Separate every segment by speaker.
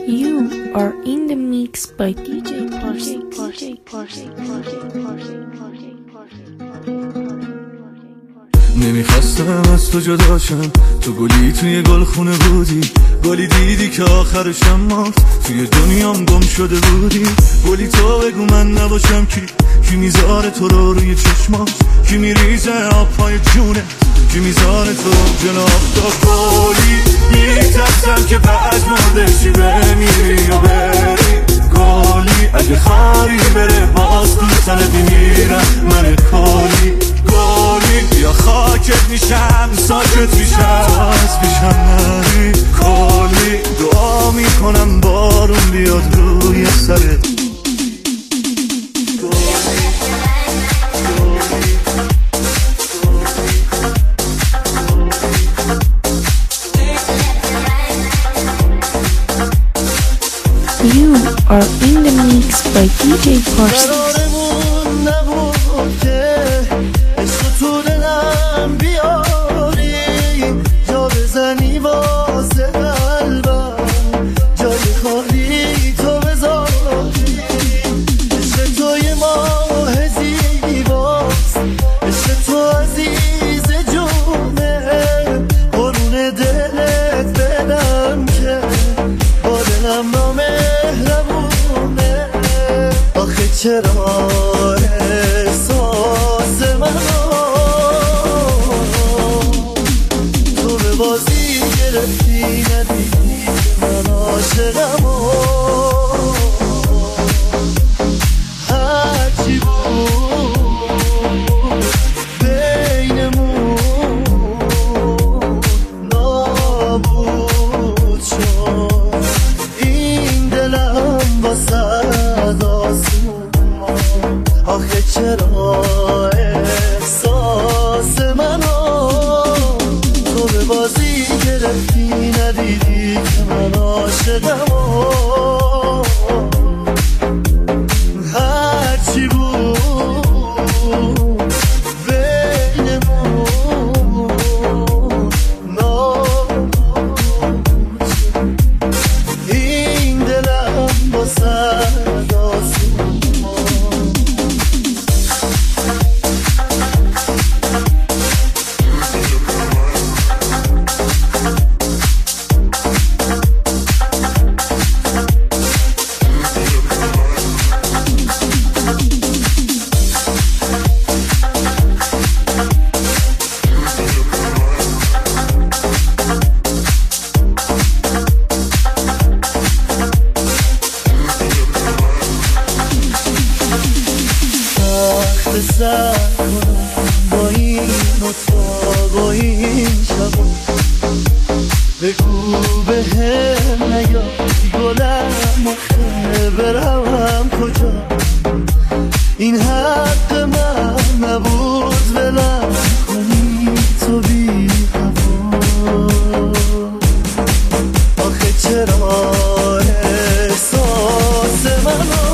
Speaker 1: You are in the mix by DJ Parsi.
Speaker 2: نمیخواستم از تو جداشم، تو گلی توی گل خونه بودی، گلی دیدی که آخرشم ماست، توی دنیام گم شده بودی. گلی تو بگو من نباشم کی میذاره تو رو روی چشماش، کی میریزه آب پای جونه، کی میذاره تو جلو آفتاب. گلی میترسم که بعد مردشی بمیری یا بری، گلی اگه خاری بره باز تو سنت میمیرم من. کلی گلی یا خاکت میشم ساکت میشم باز میشم نری. کلی دعا میکنم بارون بیاد روی سرت.
Speaker 1: You are in the mix by DJ Parsi.
Speaker 3: قرارمون نبود که عشق تو دلم بیاری، جا بزنی واسه قلبم، جای خالی تو بذاری. عشق توی ماه زیباست، عشق تو عزیز جونه، قرون دلت بدم که با دلم نامهربونه. آخه چرا احساس منو تو به بازی گرفتی، ندیدی که من عاشقم و هرچی بود بینمون نابود شد. این دلم واسه آسمون، آخه چرا احساس منو تو به بازی گرفتی، ندیدی که من عاشقم و هرچی بود بینمون نابود شد. این دلم واسه سر کنم با این اتاق و این شبا. بگو به هم نیاد گلم آخه برم کجا. این حق من نبود ولم کنی تو بی هوا. آخه چرا احساس منو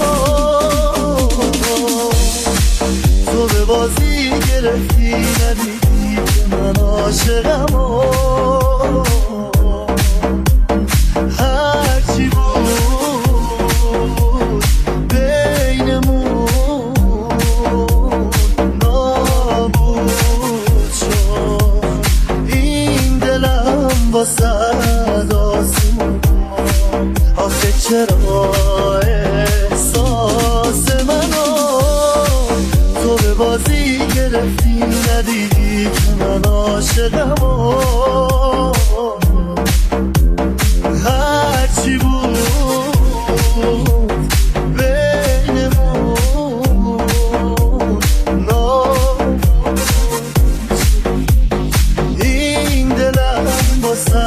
Speaker 3: تو به بازی گرفتی، ندیدی که من عاشقم و هرچی بود بینمون نابود شد. این دلم واسه آسمون، آخه چرا احساس منو تو به بازی گرفتی، ندیدی که من عاشقم و هرچی بود بینمون نابود شد. این دلم واسه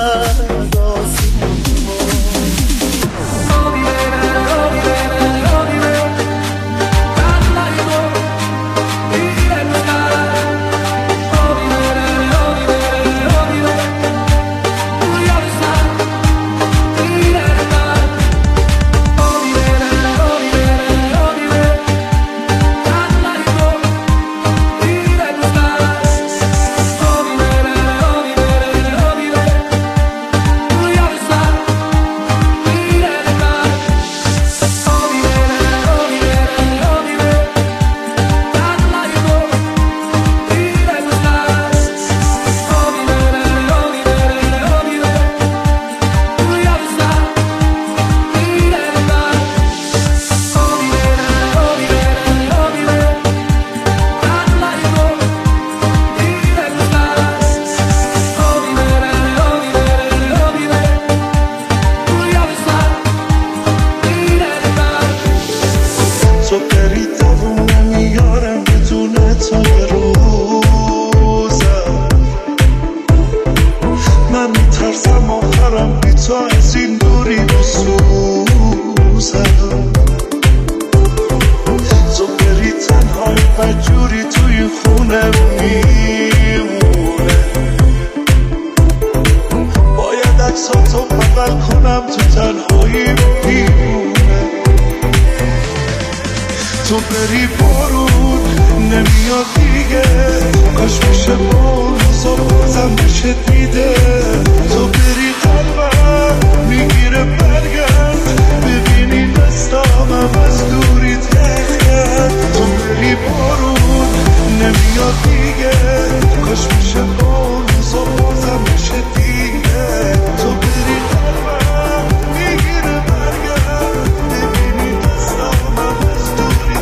Speaker 4: تو بری بارون نمیاد دیگه کاش میشه بازا بازم بشه دیده تو بری قلبم میگیره برگرد ببینی دستامم از دوری تخت تو بری بارون نمیاد دیگه کاش میشه بازا بازم بشه دیده تو بری قلبم میگیره برگرد ببینی دستامم از دوری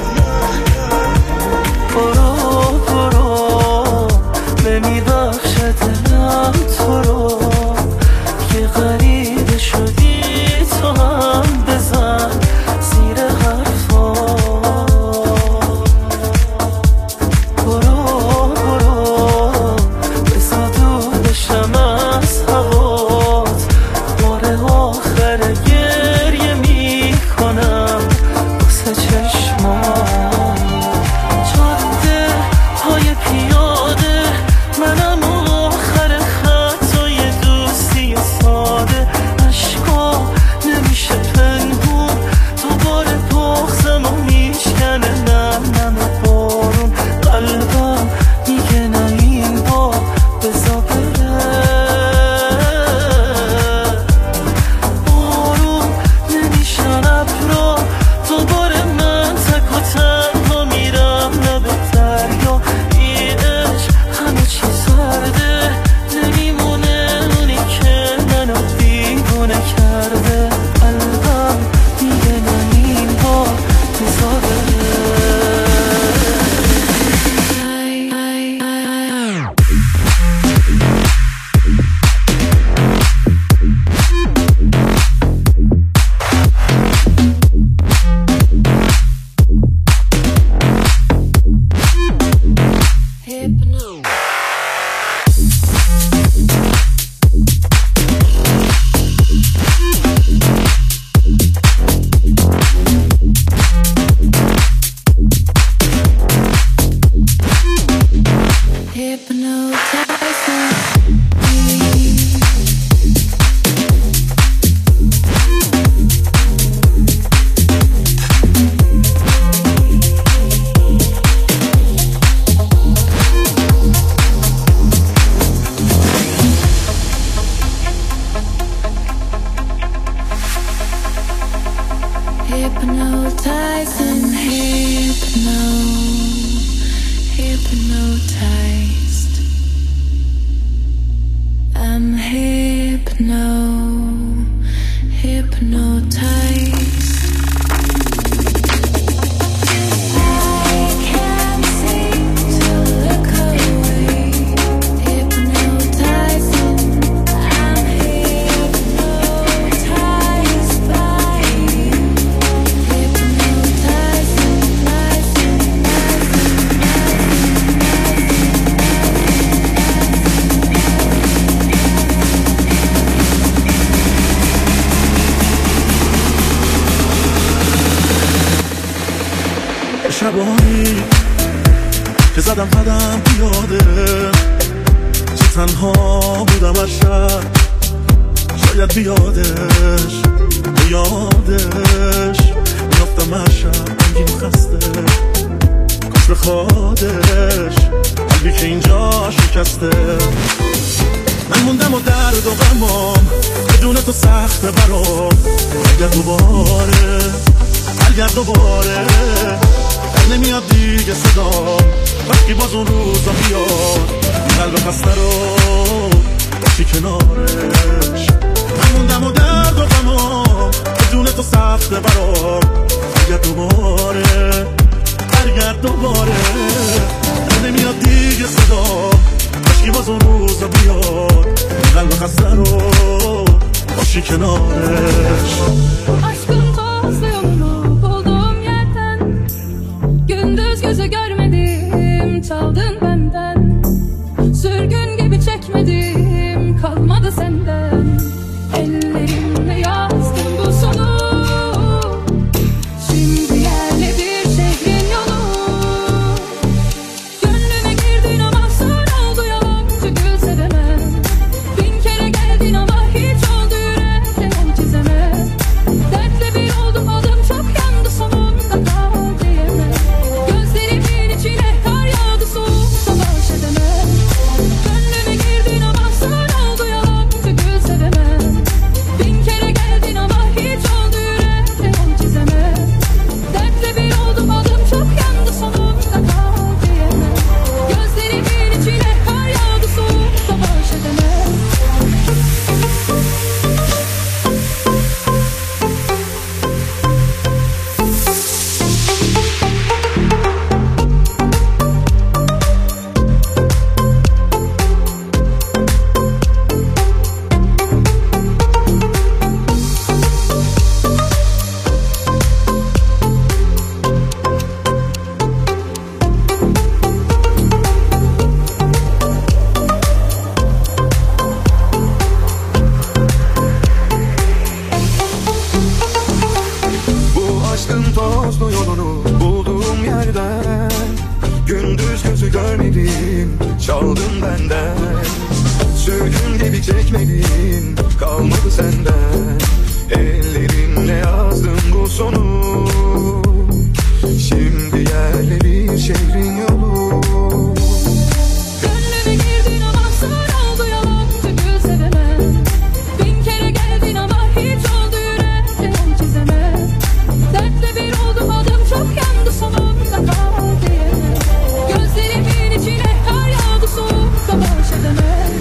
Speaker 3: برو برو نمیبخشه دلم تو رو که غریبه شدی تو هم بزن زیر حرفا برو برو بسا دور بشم از هوات بار آخر گریه میکنم واسه چشمات های پیاده منم آخر خطای دوستی ساده عشقا نمیشه پنهون دوباره بغضم و میشکنه نم بارون قلبم میگه نه این بار بزا بره بارون نمیشن ابرا دوباره من تک و تنها میرم لب دریا همه چی سرده نمیمونه اونی که منو دیوونه کرده قلبم میگه نه این بار بزا
Speaker 2: شبانی که زدم پیاده تو تنها بودم هر شب شاید بیادش میافتم هر شب انگین خسته کاش به خودش قلبی که اینجا شکسته من موندم و درد و غمام بدون تو سخته برام برگرد دوباره در نمیاد دیگه صدام وقتی باز اون روزا بیاد این قلب خسته رو باشی کنارش من موندم و درد و غمام بدون تو سخته برام برگرد دوباره در نمیاد دیگه صدام وقتی باز اون روزا بیاد این قلب خسته رو باشی کنارش
Speaker 5: Aşkın tozlu yolunu bulduğum yerden gündüz gözü görmedim çaldın benden sürgün gibi çekmedim kalmadı senden ellerimle yazdım bu sonu şimdi yerle bir şehrin yolu gönlüme girdin ama sonra oldu yalancı gül sevemem bin kere geldin ama hiç oldu yürekle yol çizemem
Speaker 2: tozlu yolunu bulduğum yerden, gündüz gözü görmedin, çaldın benden. Söylediğin gibi çekmedin, kalmadı senden. Ellerinle yazdım bu sonu, şimdi yerle bir şehrin yolu.
Speaker 5: Gönlüme girdin ama sonra oldu yalan, çünkü sevemem. Bin kere geldin ama hiç oldu yüreğe yol çizemem. Dertte bir oldum adım çok yandı sonunda kal diyemem. Gözlerimin içine kar yağdı soğukta baş edemem.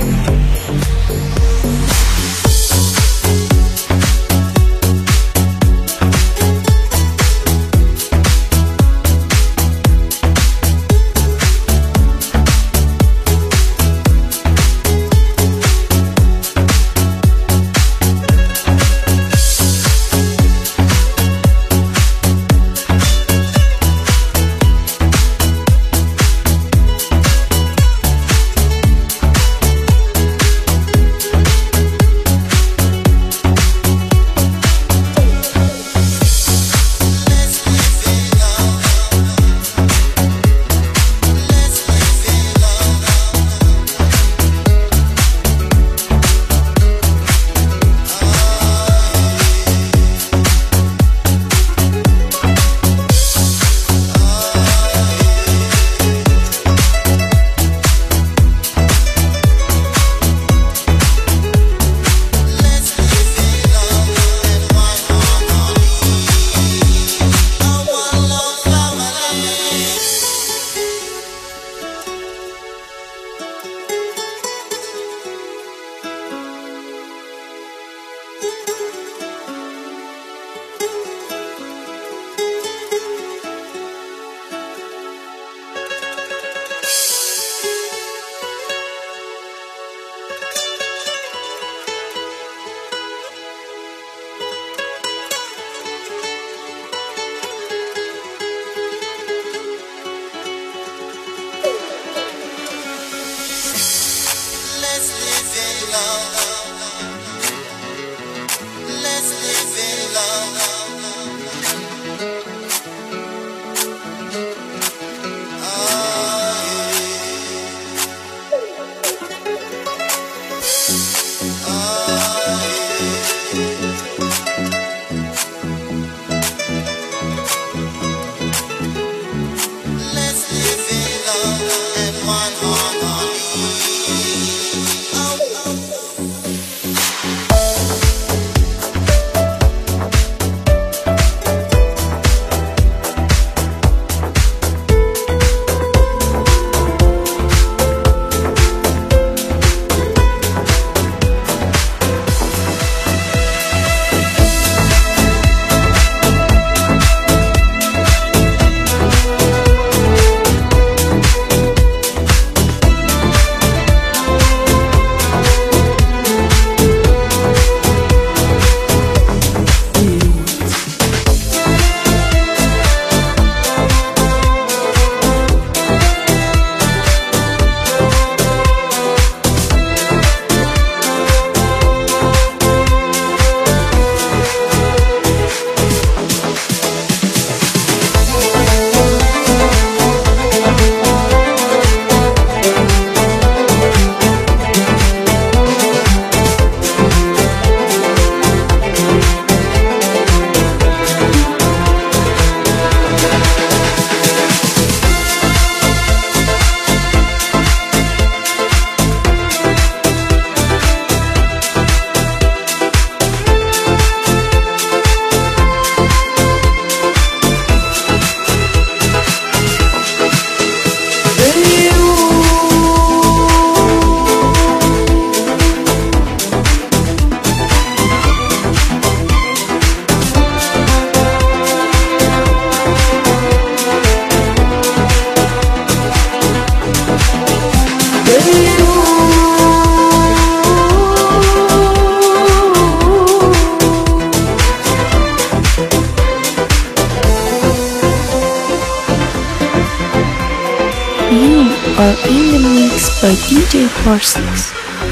Speaker 1: are in the mix by DJ Parsons.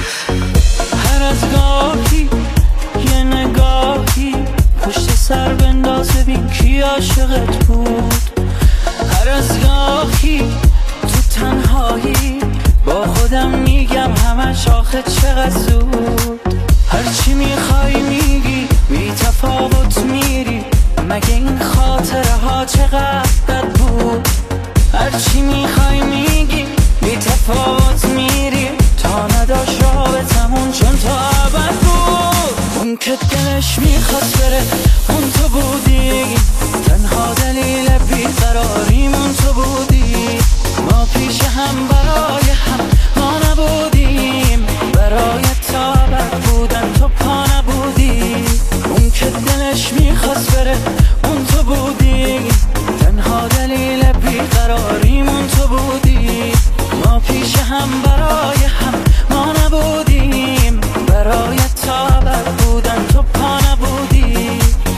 Speaker 6: هر از گاهی یه نگاهی پشت سر بندازه بین کی کی عاشقت بود. هر از گاهی تو تنهایی با خودم میگم همش آخه چقدر زود. هرچی میخوای میگی بی تفاوت میری، مگه این خاطره ها چقدر بد بود. هرچی میخوای میگی بی تفاوت میری، تا نداشت رابطمون چون تا ابد بود. اون که دلش میخواست بره اون تو بودی، تنها دلیل بیقراریمون تو بودی. ما پیش هم برای هم ما نبودیم، برای تا ابد بودن تو پا نبودی. اون که دلش میخواست بره اون تو بودی، تنها دلیل بیقراریمون تو بودی. ما پیش هم برای هم ما نبودیم، برای تا ابد بودن تو پا نبودی.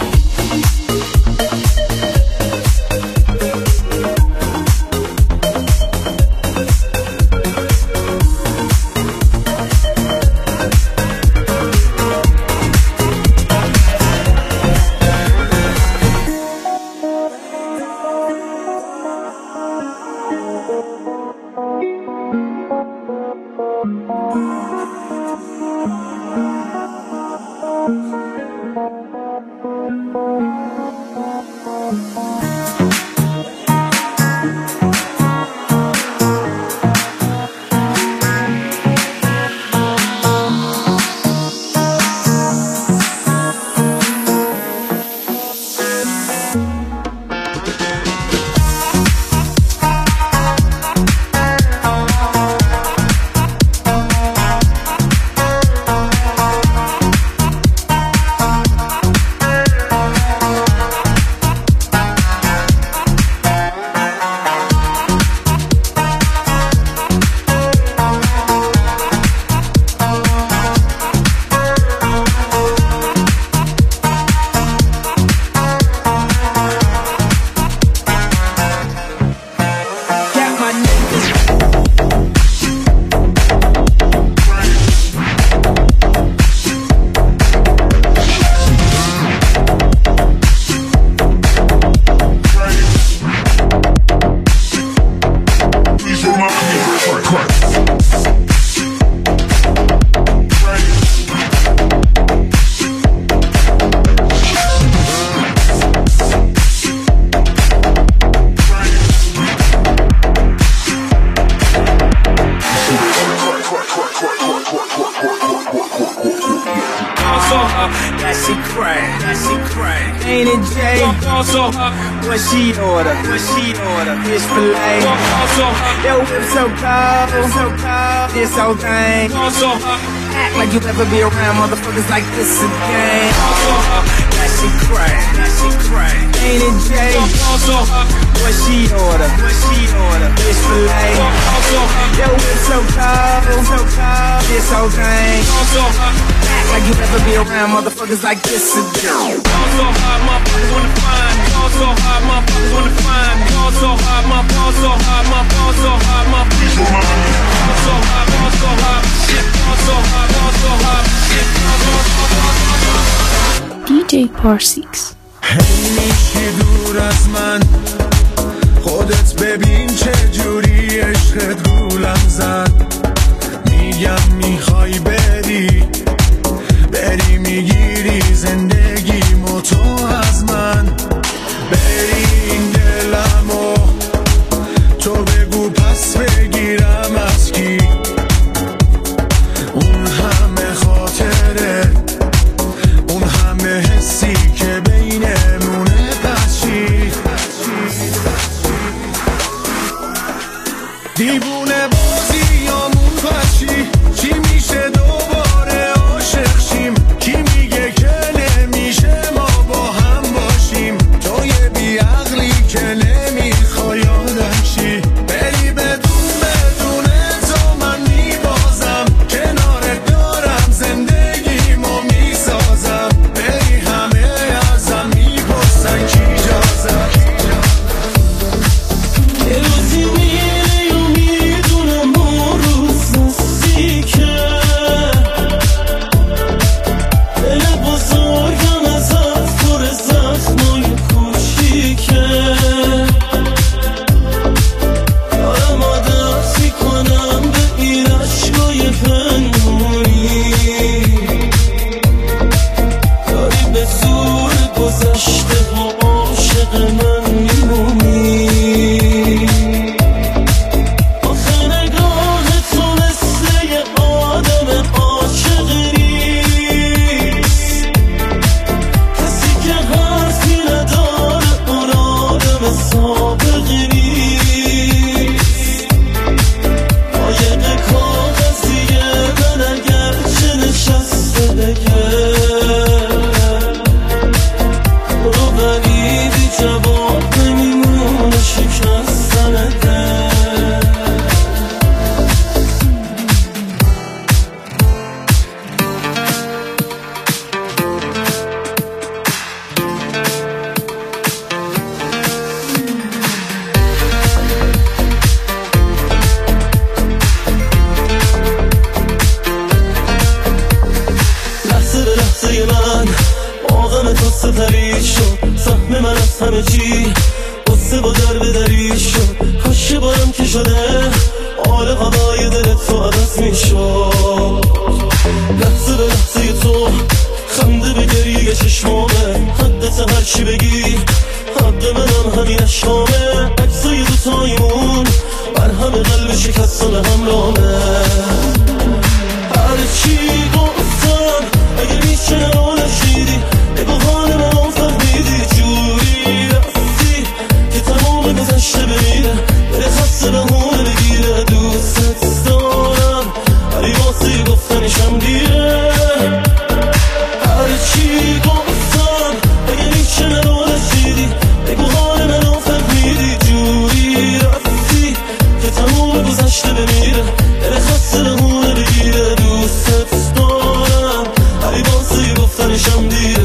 Speaker 7: What she order? Fish fillet. Yo, whip so cold. This whole thing. Act like you never be around motherfuckers like this again. That shit crack. Ain't it Jay? What she order? Fish fillet. Yo, whip so cold. This whole thing. Act like you never be around motherfuckers like this again.
Speaker 8: So hard, my motherfuckers wanna find me. So hard, my motherfuckers wanna find me. So hard, my balls so hard, my balls so hard, my balls so hard, balls so hard, shit, balls so hard, balls so hard, shit,
Speaker 1: DJ Parsix.
Speaker 2: همیشه دور از من خودت ببین چه جوری عشقت گولم زد. میگم میخوای بری میگیری زندگیمو تو از من. بری این دلمو تو بگو پس بگیرم از کی. اون همه خاطره اون همه حسی که بینمونه پس چی؟ دیوونه بازی یامون پس چی میشه دوباره عاشق شیم؟ کی میگه که نمیشه ما با هم
Speaker 3: گذشته ها عاشق من میمونی آخه نگاه تو مثل یه آدم عاشق نیست کسی که حرفی نداره اون آدم سابقی نیست قایق کاغذیه من اگرچه نشسته بگه رو ولی بی جواب نمیمونه شکستن دل لحظه به لحظه من آغم تو سپری شد سهم من از همه چی قصه با در به دری شد کاش بارم که شده آل هوای دل تو عوض می شد لحظه به لحظه تو خنده به گریه چشمامه حدت هرچی بگی حق منم همین اشکامه عکسای دوتایمون بر همه قلب شکستان همرامه هرچی گفتم اگه میشه نشیدی بگو حال منو فهمیدی جوری رفتی که تمام گذشته بمیره بره خسته بهونه بگیره دوست دارم ولی واسه گفتنشم دیره هرچی گفتم اگه میشه نشیدی بگو حال منو فهمیدی جوری رفتی که تمام گذشته بمیره بره خسته بهونه بگیره دوست دارم ولی واسه گفتنشم دیره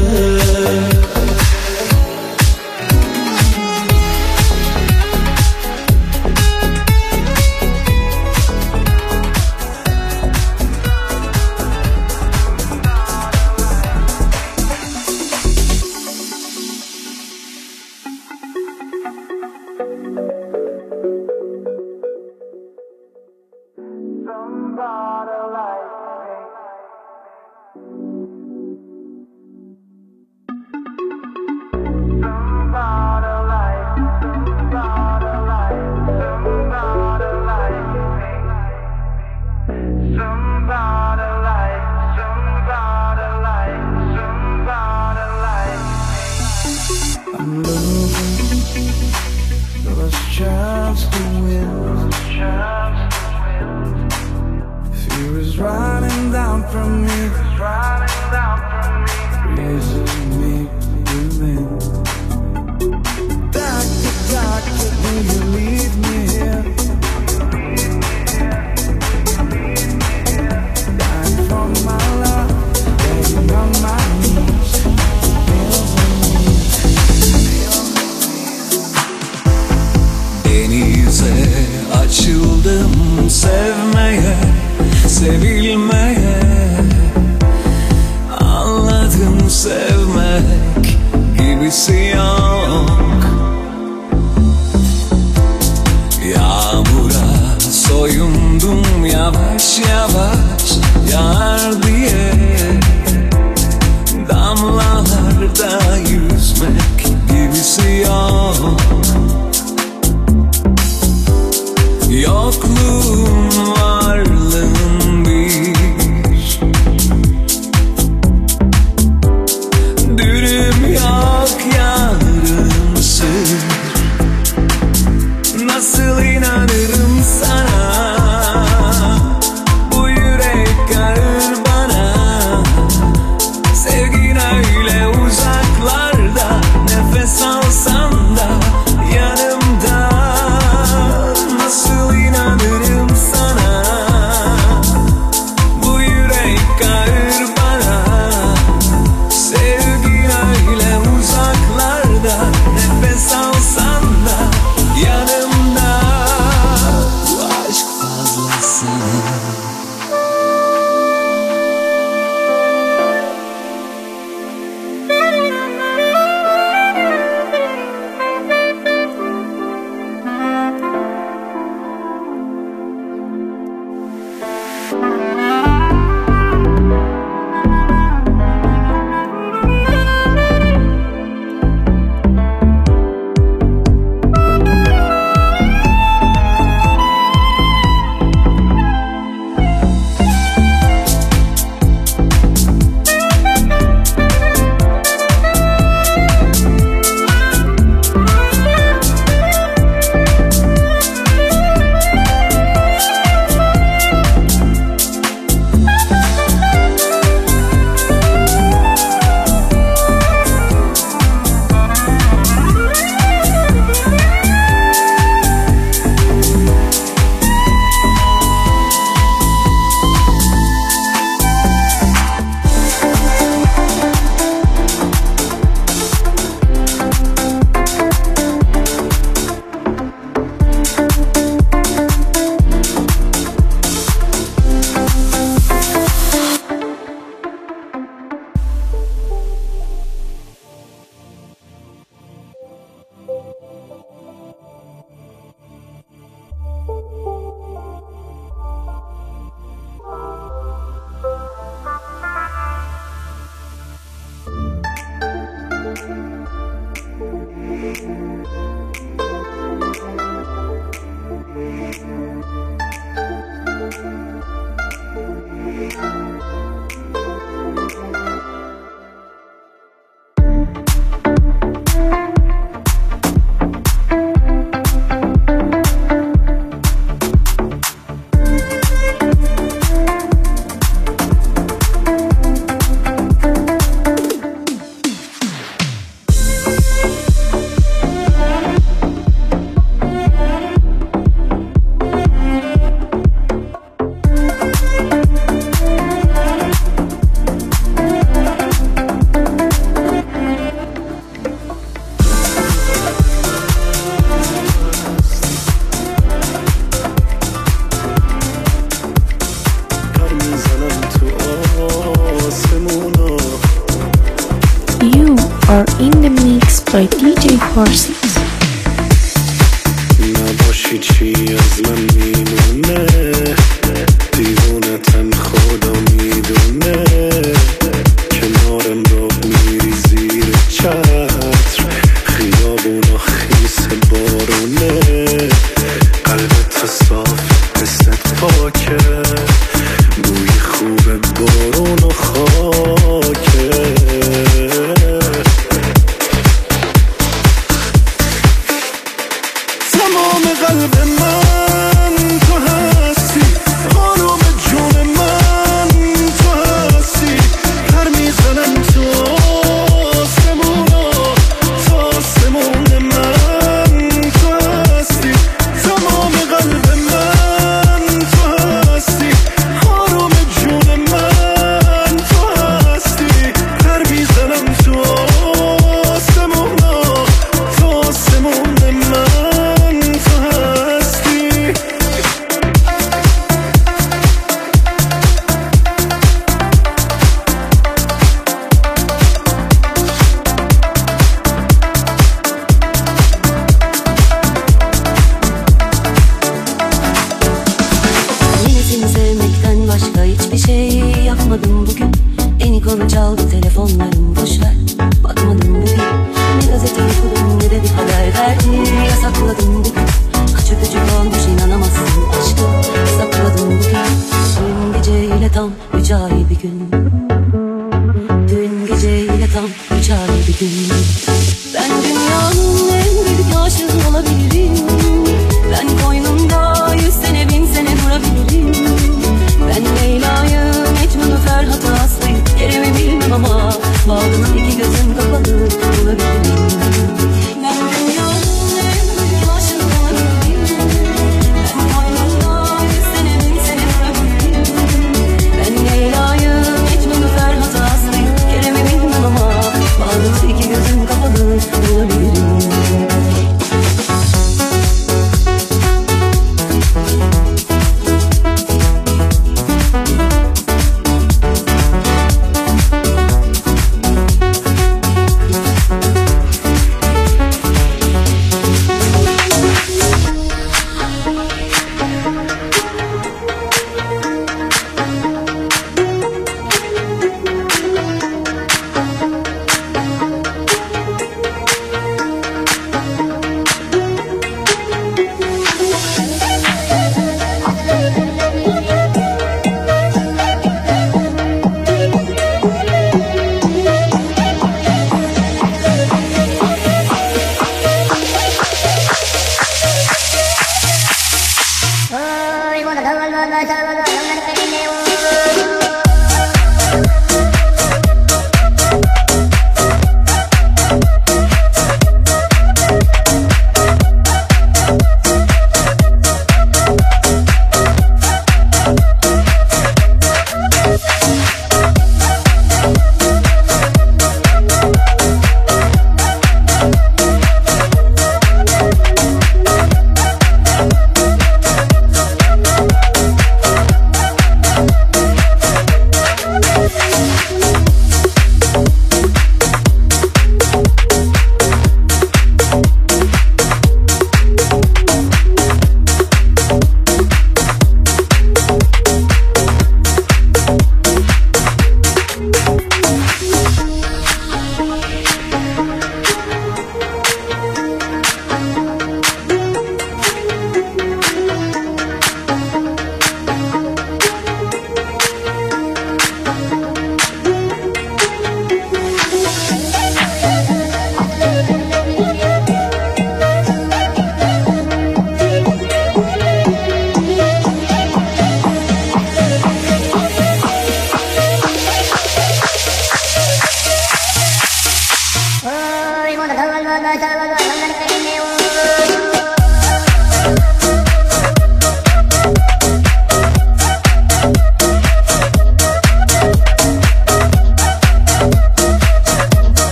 Speaker 3: I'm losing the last chance to win. Fear is running down from me, raising me to win. Doctor, doctor, will you leave me here? Dying for my love, begging on my knees.
Speaker 9: Denize açıldım sevmeye, sevilmeye. Anladım sevmek gibisi yok. Yağmura soyundum yavaş yavaş yağar diye. Damlalarda yüzmek gibisi yok. Yokluğun varlığın bir dürüm yok yarımsın. Nasıl inanırım sana? Bu yürek ağır bana. Sevgin öyle uzaklarda, nefes alsan da
Speaker 1: in the mix by DJ Parsons.
Speaker 4: نباشی چی از من میمونه دیوونتم خدا میدونه کنارم را میری زیر چتر خیابونا خیس بارونه قلبت صاف حست پاکه بوی خوب بارون و خاکه تمام قلب من تو هستی آروم جون من تو هستی پر میزنم تو آسمونا تو آسمون من تو هستی تمام قلب من تو هستی آروم جون من تو هستی پر میزنم تو آسمونا تو آسمون من
Speaker 10: Konu çaldı telefonlarım boşver bakmadım bugün ne gazete okudum ne de bir haber verdi yasakladım bugün kaçırtıcı olmuş inanamazsın aşkım sakladım bugün dün geceyle tam 3 ay bir gün dün geceyle tam 3 ay bir gün ben dünyanın en büyük aşığı olabilirim ben koynumda 100 sene 1000 sene durabilirim ben Leyla'yı Mecnun'u Ferhat'ı Aslı'yı yerimi bilmem ama bağrımın 2 gözüm kapalı bulabilirim ben dünyanın en büyük aşığı olabilirim ben koynumda 100 sene 1000 sene durabilirim ben Leyla'yı Mecnun'u Ferhat'ı Aslı'yı yerimi bilmem ama bağrımın 2 gözüm kapalı bulabilirim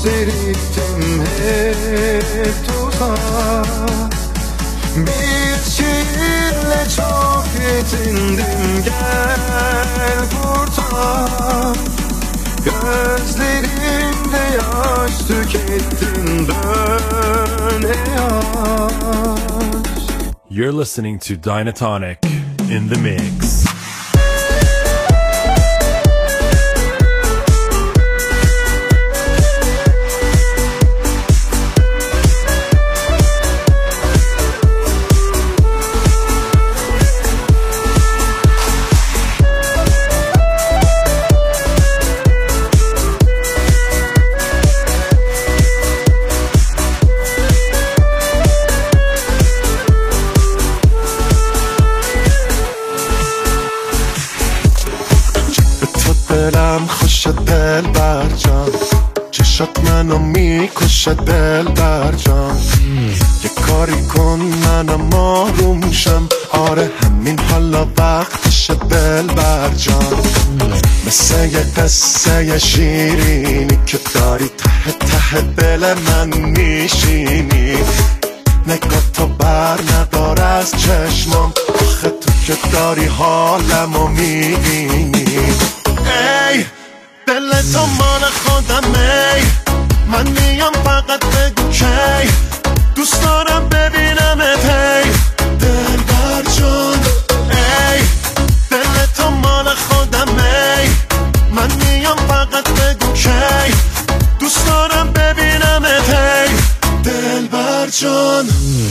Speaker 4: riktim helt uzak. Bir şiirle çok yetindim, gel kurtar. Gözlerimde yaş tükettin, dön ey aşk.
Speaker 11: You're listening to Dynatonic in the mix.
Speaker 4: دلم خوش دل بر جان، چشات منو میکشه دل بر جان. یه کاری کن منم آروم شم، آره همین حالا وقتشه دل بر جان. مثل یه قصه شیرینی که داری ته ته دل من میشینی. نگاه تو بر ندار از چشمم، آخه تو که داری حالمو میبینی. ای دل تو مال خودم، ای من میام فقط بگو کی دوست دارم ببینمت. ای دل بر جان، ای دل تو مال خودم، ای من میام فقط بگو کی دوست دارم ببینمت. ای دل بر جان.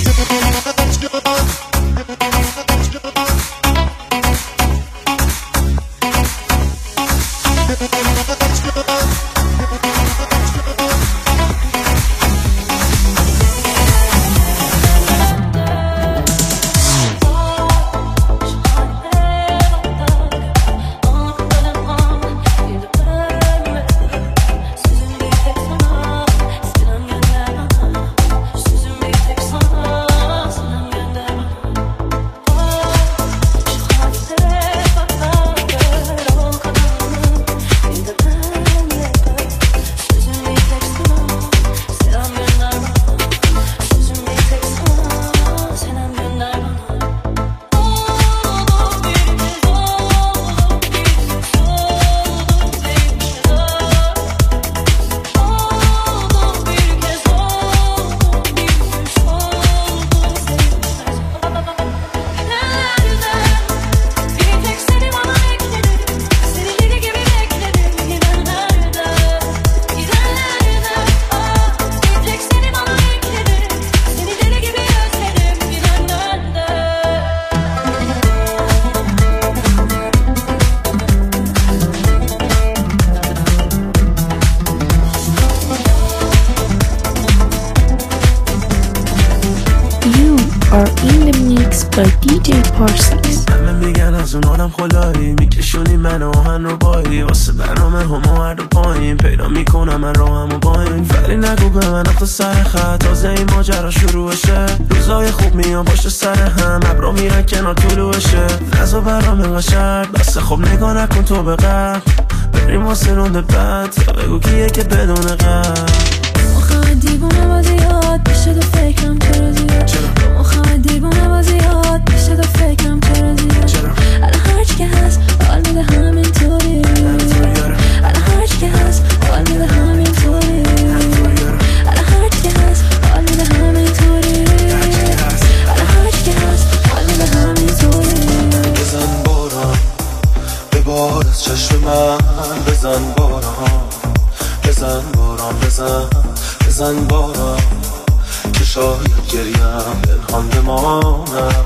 Speaker 1: are in the mix by DJ Parsees.
Speaker 3: همه میگن از اون آدم خلایی، میکشونی من آهن رو بایی، واسه برنامه همه هر دو پایین پیدا میکنم من راهمو پایین. ولی نگو به من اخت سر خط، تازه این ماجرا شروعشه. روزای خوب میان پشت سر هم، ابرا میرن کنار طلوعشه. نزا برام انقدر شرط بس، خب نگاه نکن تو به قلب، بریم واسه رونده بعد تا بگو کیه که بدون قلب.
Speaker 5: مخواه دیوونه بازی یاد بشه تو فکرم چرا زیاد. مخواه دیوونه بازی یاد بشه تو فکرم چرا زیاد. الان هرچی که هست حال میده همینطوری، الان هرچی که هست حال میده همینطوری، الان هرچی که هست حال میده همینطوری، الان هرچی که هست حال میده همینطوری.
Speaker 4: بزن باران ببار از چشم من، بزن باران بزن باران بزن باران که شاید گریم پنهان بمانم.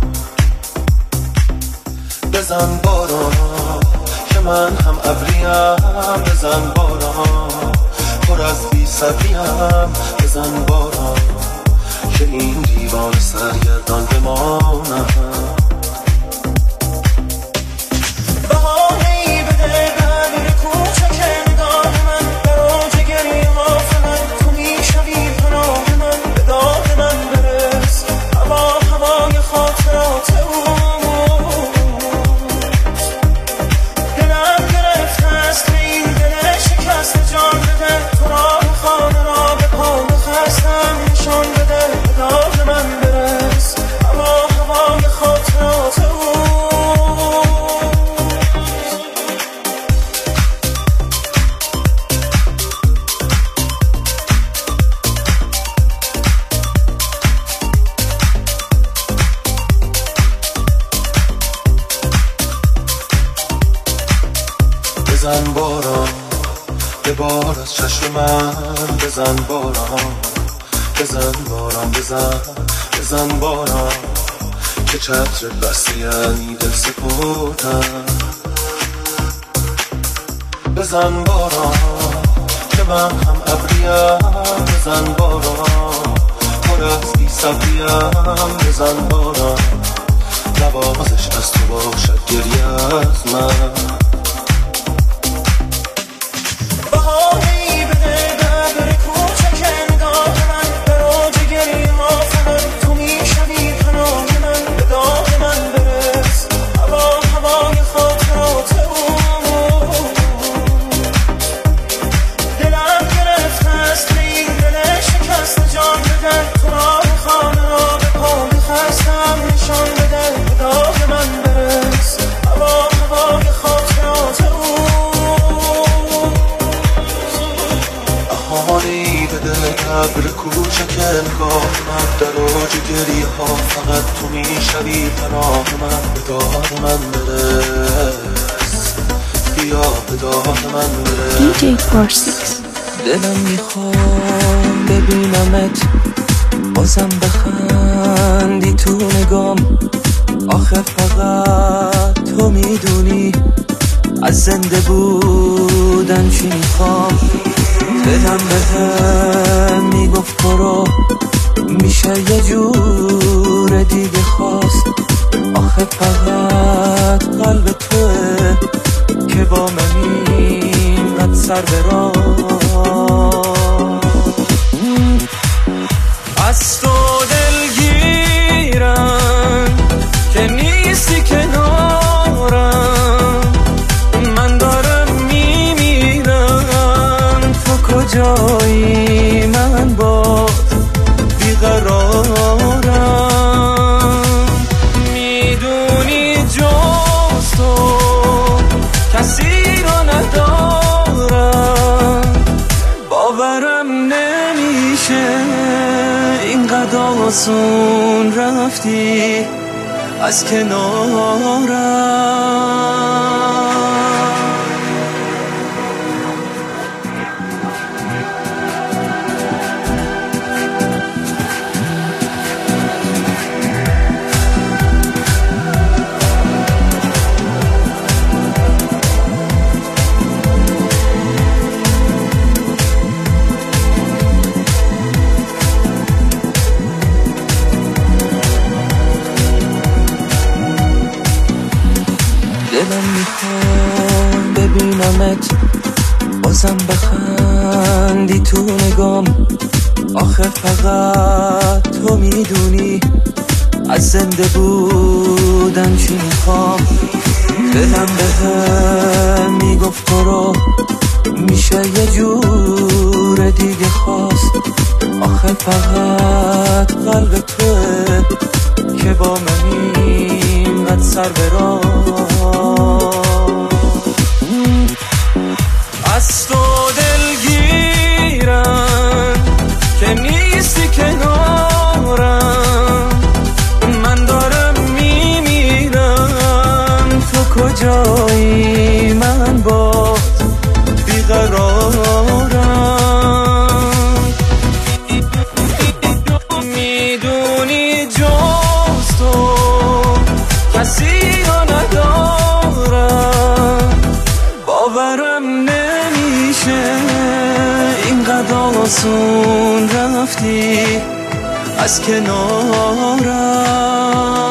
Speaker 4: بزن باران که من هم ابریم، بزن باران پر از بی صبریم. بزن باران که این دیوان سرگردان بمانم.
Speaker 3: دلم گرفته است این دل شکست، جان بده تو را میخوام.
Speaker 4: یه بار از چشم من بزن باران، بزن باران، بزن باران، که چتر بستی یعنی دل سپردم. بزن باران که من هم ابریم، بزن باران پر از بی صبریم، بزن باران نوازش از تو باشد گریه از من.
Speaker 9: بهایی بده ببر کوچک نگاه من، در اوج گریه ها فقط تو میشوی پناه من. به داغ من برس هوای خاطرات او، دلم گرفته است به این دل شکست جان بده. تو را خانه را به پا میخستم نشان بده. به داغ من برس هوای خاطرات او.
Speaker 4: بهاری بده ابر کوچک نگاه من، در اوج گریه ها فقط تو میشوی پناه من. به داد من برس، بیا به داد من برس.
Speaker 1: DJ Parsix.
Speaker 6: دلم میخوام ببینمت بازم بخندی تو نگام. آخه فقط تو میدونی از زنده بودن چی میخوام. دلم بهم میگفت برو، میشه یه جور دیگه خواست. آخه فقط قلب توه که با من اینقدر سر برام. از تو دلگیرم که نیستی کنارم، من دارم میمیرم. تو کجایی من باز بیقرارم. میدونی جز تو کسی رو ندارم، باورم نمیشه اینقدر آسون رفتی از کنارم. دلم میخوام ببینمت بازم بخندی تو نگام. آخه فقط تو میدونی از زنده بودن چی میخوام. دلم بهم میگفت برو، میشه یه جور دیگه خواست. آخه فقط قلب توه که با من اینقدر سر برام. از تو دلگیرم که نیستی کنارم، من دارم میمیرم. تو کجایی من باز بیقرارم. میدونی جز تو کسی رو ندارم، باورم نمیشه اینقدر آسون رفتی از کنارم.